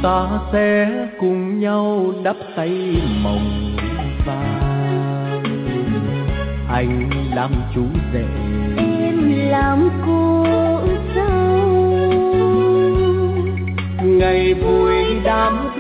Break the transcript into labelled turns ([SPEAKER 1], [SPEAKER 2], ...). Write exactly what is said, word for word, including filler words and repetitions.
[SPEAKER 1] ta sẽ cùng nhau đắp tay mộng vàng. Anh làm chú rể,
[SPEAKER 2] em làm cô dâu.
[SPEAKER 1] ngày vui đám